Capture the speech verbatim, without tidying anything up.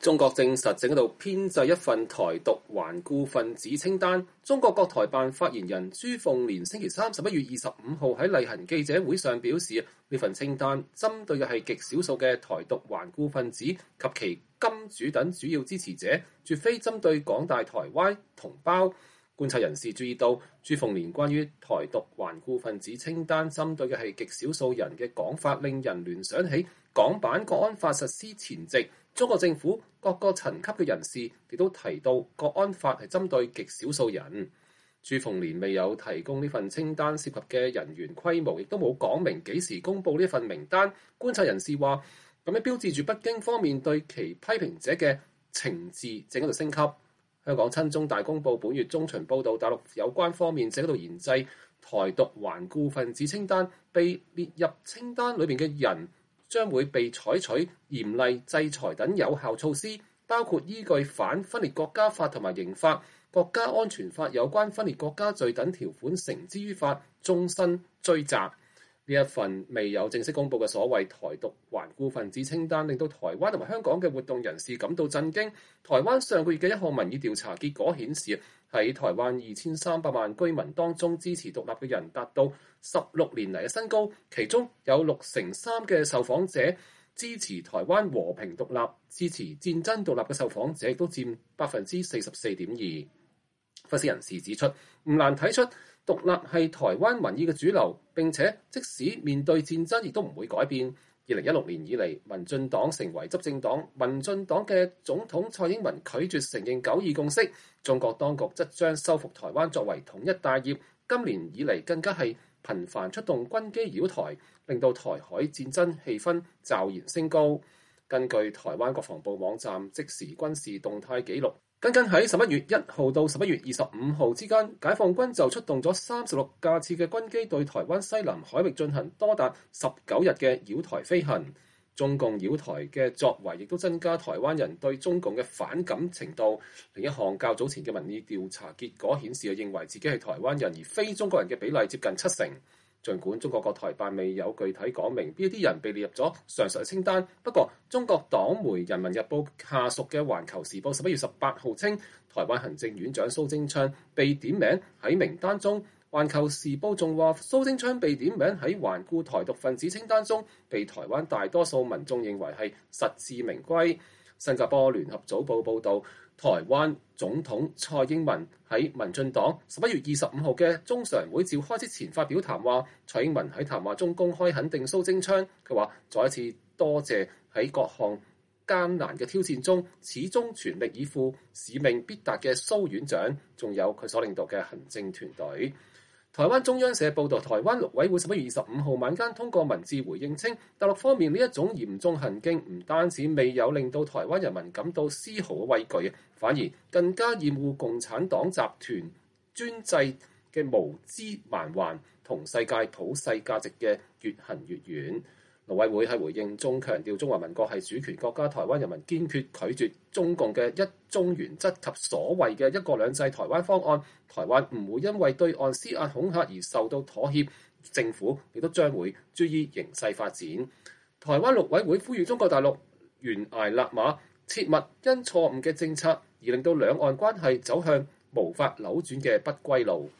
中國證實正喺度編製一份台獨頑固分子清單。中國國台辦發言人朱鳳蓮星期三十一月二十五號喺例行記者會上表示，呢份清單針對嘅係極少數嘅台獨頑固分子及其金主等主要支持者，絕非針對廣大台灣同胞。觀察人士注意到，朱鳳蓮關於台獨頑固分子清單針對嘅係極少數人嘅講法，令人聯想起港版國安法實施前夕，中國政府各個層級嘅人士亦都提到國安法係針對極少數人。朱鳳蓮未有提供呢份清單涉及嘅人員規模，亦都冇講明幾時公佈呢份名單。觀察人士話，咁樣標誌住北京方面對其批評者嘅懲治正喺度升級。香港親中大公報本月中旬報導，大陸有關方面正喺度研製台獨頑固分子清單，被列入清單裏面嘅人將會被採取嚴厲制裁等有效措施，包括依據反分裂國家法同埋刑法、國家安全法有關分裂國家罪等條款繩之於法，終身追責。呢一份未有正式公佈嘅所謂台獨頑固分子清單，令到台灣同埋香港嘅活動人士感到震驚。台灣上個月嘅一項民意調查結果顯示，喺台灣二千三百萬居民當中，支持獨立嘅人達到十六年嚟嘅新高，其中有六成三嘅受訪者支持台灣和平獨立，支持戰爭獨立嘅受訪者亦都佔百分之四十四點二。分析人士指出，唔難睇出獨立係台灣民意嘅主流，並且即使面對戰爭，亦都唔會改變。二零一六年以嚟，民進黨成為執政黨，民進黨嘅總統蔡英文拒絕承認九二共識，中國當局則將收復台灣作為統一大業。今年以嚟更加係頻繁出動軍機擾台，令到台海戰爭氣氛驟然升高。根據台灣國防部網站即時軍事動態記錄，僅僅喺十一月一號到十一月二十五號之間，解放軍就出動咗三十六架次嘅軍機對台灣西南海域進行多達十九日嘅擾台飛行。中共擾台嘅作為亦都增加台灣人對中共嘅反感程度。另一項較早前嘅民意調查結果顯示，認為自己係台灣人而非中國人嘅比例接近七成。儘管中國國台辦未有具體講明邊一啲人被列入咗上述嘅清單，不過中國黨媒《人民日報》下屬嘅《環球時報》十一月十八號稱，台灣行政院長蘇貞昌被點名喺名單中。《環球時報》仲話，蘇貞昌被點名喺頑固台獨分子清單中，被台灣大多數民眾認為係實至名歸。新加坡聯合早報報導，台灣總統蔡英文喺民進黨十一月二十五號嘅中常會召開之前發表談話，蔡英文喺談話中公開肯定蘇貞昌，佢話再一次多謝喺各項艱難嘅挑戰中始終全力以赴、使命必達嘅蘇院長，仲有佢所領導嘅行政團隊。台灣中央社報導，台灣陸委會十一月二十五號晚間通過文字回應稱，大陸方面呢一種嚴重行徑唔單止未有令到台灣人民感到絲毫嘅畏懼，反而更加厭惡共產黨集團專制嘅無知蠻橫，同世界普世價值嘅越行越遠。陸委會喺回應中強調，中華民國係主權國家，台灣人民堅決拒絕中共嘅一中原則及所謂嘅一國兩制台灣方案。台灣唔會因為對岸施壓恐嚇而受到妥協，政府亦都將會注意形勢發展。台灣陸委會呼籲中國大陸懸崖勒馬，切勿因錯誤嘅政策而令到兩岸關係走向無法扭轉嘅不歸路。